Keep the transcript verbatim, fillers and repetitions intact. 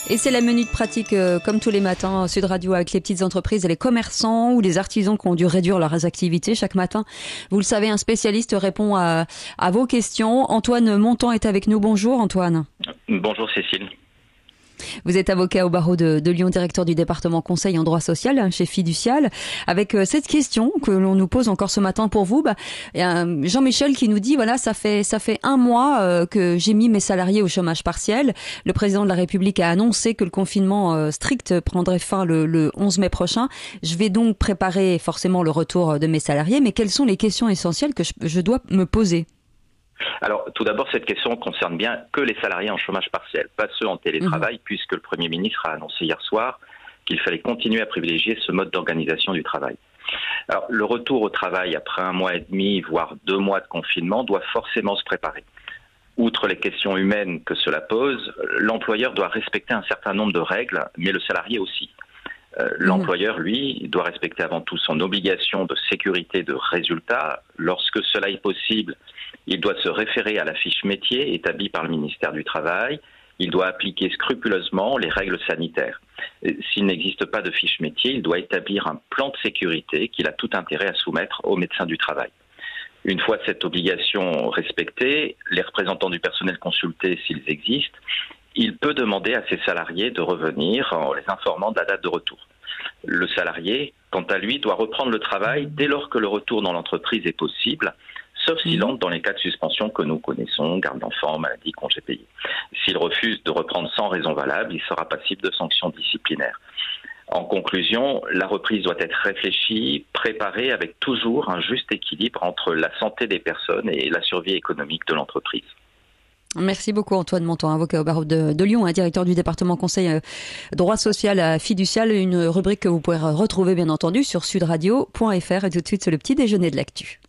Et c'est la minute pratique euh, comme tous les matins, Sud Radio avec les petites entreprises et les commerçants ou les artisans qui ont dû réduire leurs activités chaque matin. Vous le savez, un spécialiste répond à, à vos questions. Antoine Montant est avec nous. Bonjour Antoine. Bonjour Cécile. Vous êtes avocat au barreau de, de Lyon, directeur du département conseil en droit social chez Fiducial. Avec euh, cette question que l'on nous pose encore ce matin pour vous, bah, y a Jean-Michel qui nous dit voilà, ça fait ça fait un mois euh, que j'ai mis mes salariés au chômage partiel. Le président de la République a annoncé que le confinement euh, strict prendrait fin le, le onze mai prochain. Je vais donc préparer forcément le retour de mes salariés, mais quelles sont les questions essentielles que je, je dois me poser ? Alors, tout d'abord, cette question concerne bien que les salariés en chômage partiel, pas ceux en télétravail, mmh. puisque le Premier ministre a annoncé hier soir qu'il fallait continuer à privilégier ce mode d'organisation du travail. Alors, le retour au travail après un mois et demi, voire deux mois de confinement, doit forcément se préparer. Outre les questions humaines que cela pose, l'employeur doit respecter un certain nombre de règles, mais le salarié aussi. Euh, l'employeur, lui, doit respecter avant tout son obligation de sécurité de résultat. Lorsque cela est possible, il doit se référer à la fiche métier établie par le ministère du Travail. Il doit appliquer scrupuleusement les règles sanitaires. S'il n'existe pas de fiche métier, il doit établir un plan de sécurité qu'il a tout intérêt à soumettre au médecin du travail. Une fois cette obligation respectée, les représentants du personnel consultés, s'ils existent, il peut demander à ses salariés de revenir en les informant de la date de retour. Le salarié, quant à lui, doit reprendre le travail dès lors que le retour dans l'entreprise est possible, sauf s'il entre dans les cas de suspension que nous connaissons, garde d'enfants, maladie, congés payés. S'il refuse de reprendre sans raison valable, il sera passible de sanctions disciplinaires. En conclusion, la reprise doit être réfléchie, préparée avec toujours un juste équilibre entre la santé des personnes et la survie économique de l'entreprise. Merci beaucoup Antoine Montant, avocat au barreau de, de Lyon, hein, directeur du département conseil euh, droit social à Fiducial, une rubrique que vous pourrez retrouver bien entendu sur sudradio point f r et tout de suite c'est le petit déjeuner de l'actu.